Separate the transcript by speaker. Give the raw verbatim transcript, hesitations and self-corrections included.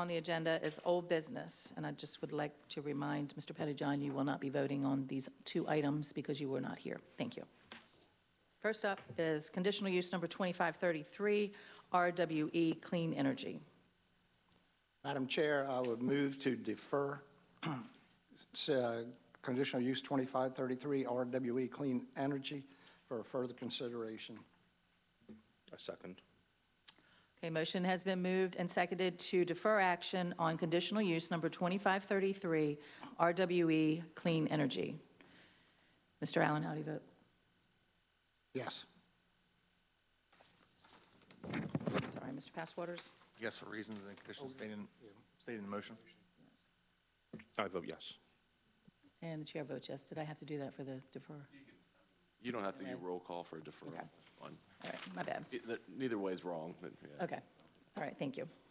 Speaker 1: on the agenda is old business, and I just would like to remind Mister Pettyjohn, you will not be voting on these two items because you were not here. Thank you. First up is conditional use number twenty-five thirty-three, R W E Clean Energy.
Speaker 2: Madam Chair, I would move to defer uh, conditional use twenty-five thirty-three R W E Clean Energy for further consideration.
Speaker 3: A second.
Speaker 1: Okay, motion has been moved and seconded to defer action on conditional use number twenty-five thirty-three R W E Clean Energy. Mister Allen, how do you vote?
Speaker 2: Yes.
Speaker 1: Sorry, Mister Passwaters?
Speaker 4: Yes, for reasons and conditions stated in, stated in the motion.
Speaker 3: I vote yes.
Speaker 1: And the chair votes yes. Did I have to do that for the defer?
Speaker 5: You don't have to do
Speaker 1: Okay.
Speaker 5: roll call for a deferral.
Speaker 1: Okay.
Speaker 5: Fine.
Speaker 1: All right, my bad.
Speaker 5: It- that- Neither way is wrong, but yeah.
Speaker 1: Okay, all right, thank you.